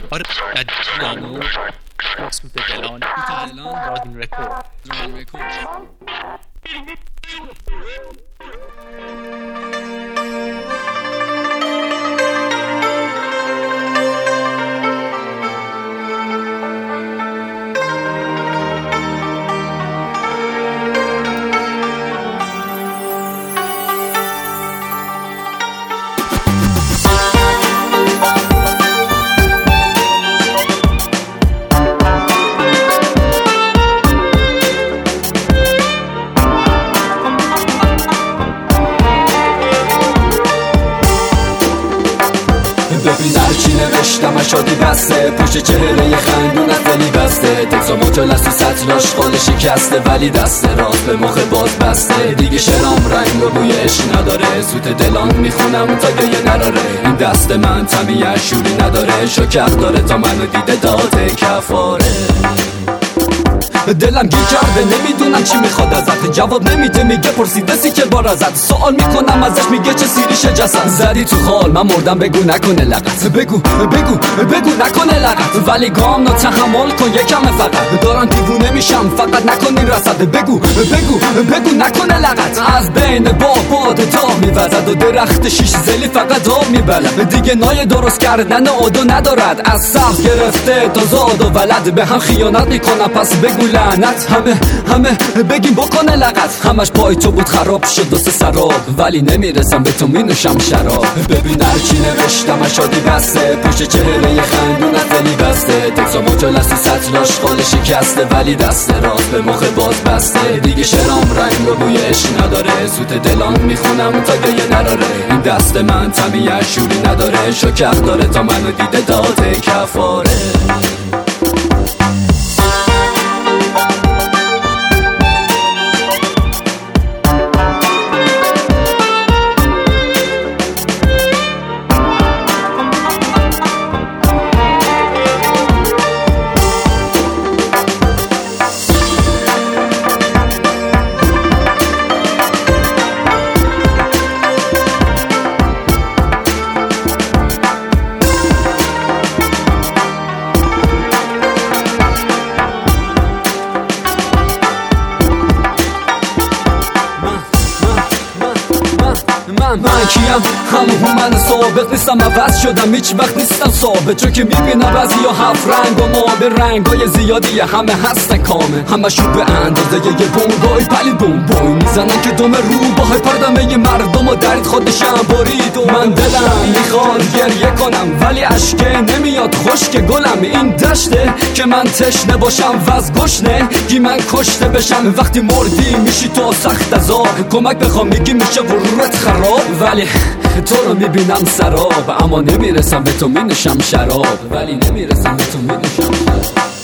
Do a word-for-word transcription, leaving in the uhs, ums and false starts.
آره دلانو اسم دلان دلان راگین رکورد راگین رکورد ببین هرچی نوشتم شادی بسته پشت چهره خندونت دلی بسته تکسا مجلس و سطلاش خال شکسته ولی دست راست به مخ باز بسته دیگه شرام رنگ و بوی عشق نداره سوت دلان میخونم تا گریه نراره این دست من طمیع شوری نداره شکر داره تا منو دیده داده کفاره دلم گیر کرده نمیدونم چی میخواد ازت جواب نمیده میگه پرسیده سی که بار ازت سوال میکنم ازش میگه چه سیریشه جسد زدی تو خال من مردم بگو نکنه لغت بگو بگو بگو نکنه لغت ولی گام نا تحمل کن یکم فقط دارم دیوونه میشم فقط نکنی رسد بگو بگو بگو نکنه لغت از بین با باد تا میوزد و درخت شیش زلی فقط آب میبلد دیگه نای درست کردن آدو ندارد از صف گرفته تا زاد و ولد به هم خیانت میکنم پس بگو لعنت همه همه بگیم بکنه لغت همش پای تو بود خراب شد و سه سراب ولی نمیرسم به تو مینوشم شراب ببین هرچی نوشتم شادی بسته پشت چهره خندونت دلی بسته تکسا مجلس و سطلاش خال شکسته ولی دست راست به مخ باز بسته دیگه شرام رنگ و بوی عشق نداره سوت دلان میخونم تا گریه نراره این دست من طمیع شوری نداره شکر داره تا منو دیده داده کفاره من من کیم همون من ثابت نیستم عوض شدم هیچ وقت نیستم ثابت چون که میبینم بعضی ها هفت رنگ و ما به رنگ های زیادی همه هستن کامه همه شون به اندازه یه بونگای پلی بوم بوی میزنن که دوم رو باهای پردمه یه مردم و درید خودشم برید و من دلم میخواد گریه کنم ولی عشقه نمیاد خشک گلم این دشته که من تشنه باشم و از گشنه گی من کشته بشم وقتی مردی میشی تو سخت از آب کمک بخوام میگی میشه ورورت خراب ولی تو رو میبینم سراب اما نمیرسم به تو مینوشم شراب ولی نمیرسم به تو مینوشم شراب